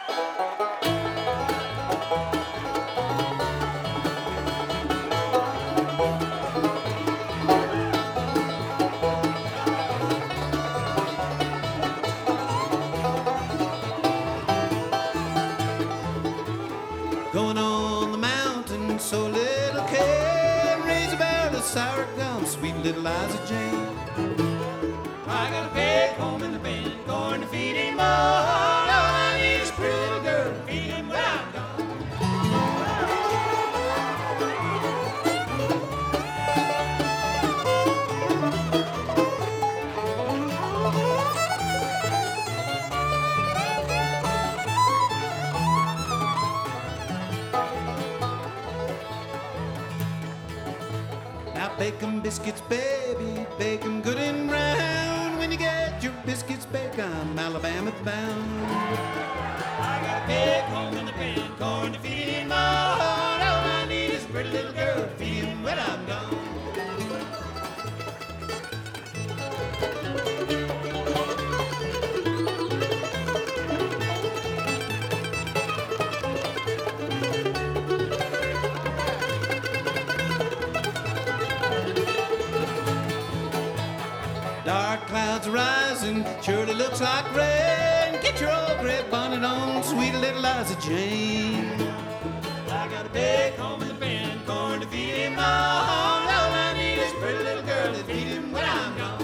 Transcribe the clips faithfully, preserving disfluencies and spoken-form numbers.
Going on the mountain, so little care. Raise a barrel of sour gum, sweet little Liza Jane. I got a pig home in the bin, going to feed him more. All I need is a pretty little girl to feed him when I'm gone. Now bake 'em biscuits, baby, bake 'em good and round. When you get your biscuits baked, I'm Alabama bound. I got a pig home in the bin, corn to feed him all. All I need is a pretty little girl to feed him when I'm gone. Dark clouds rising, surely looks like rain. Get your old gray bonnet on, sweet little Liza Jane. I got a big home in the bin, corn to feed him all. All I need is a pretty little girl to feed him when I'm gone.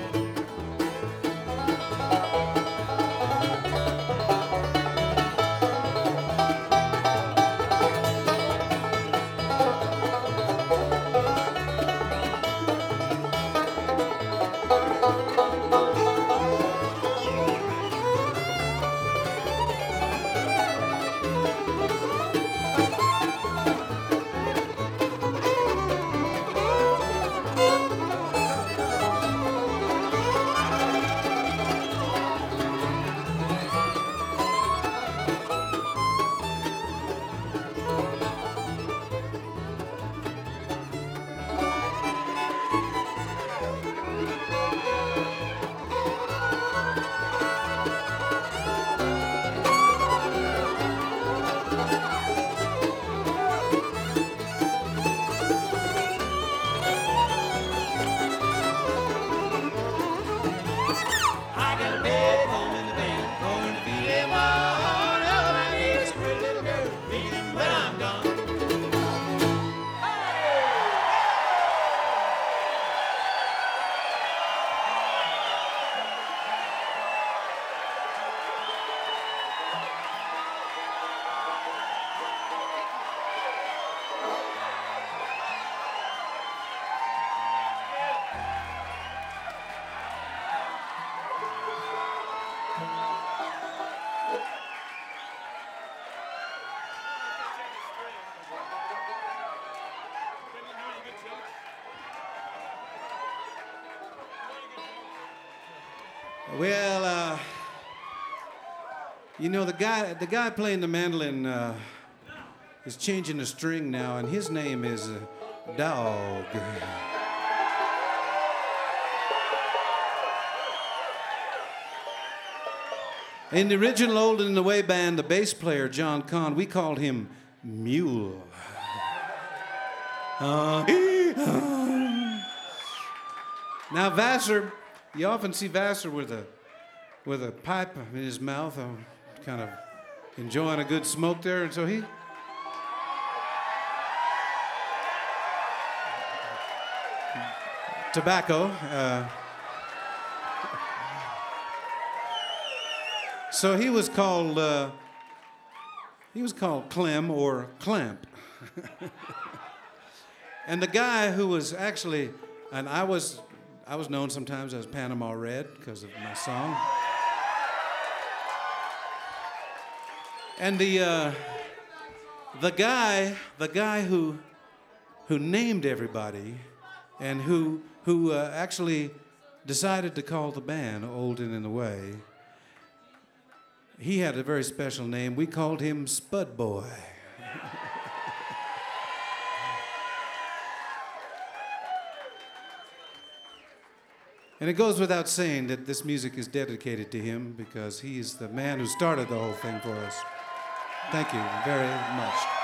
Well, uh, you know, the guy, the guy playing the mandolin uh, is changing the string now, and his name is uh, Dog. In the original Old and the Way band, the bass player, John Conn, we called him Mule. Uh, now, Vassar, you often see Vassar with a, with a pipe in his mouth, uh, kind of enjoying a good smoke there, and so he... Tobacco. Uh, so he was called, uh, he was called Clem or Clamp. And the guy who was actually, and I was, I was known sometimes as Panama Red because of my song. And the, uh, the guy, the guy who, who named everybody, and who, who uh, actually decided to call the band Old and in the Way, he had a very special name. We called him Spud Boy. And it goes without saying that this music is dedicated to him because he is the man who started the whole thing for us. Thank you very much.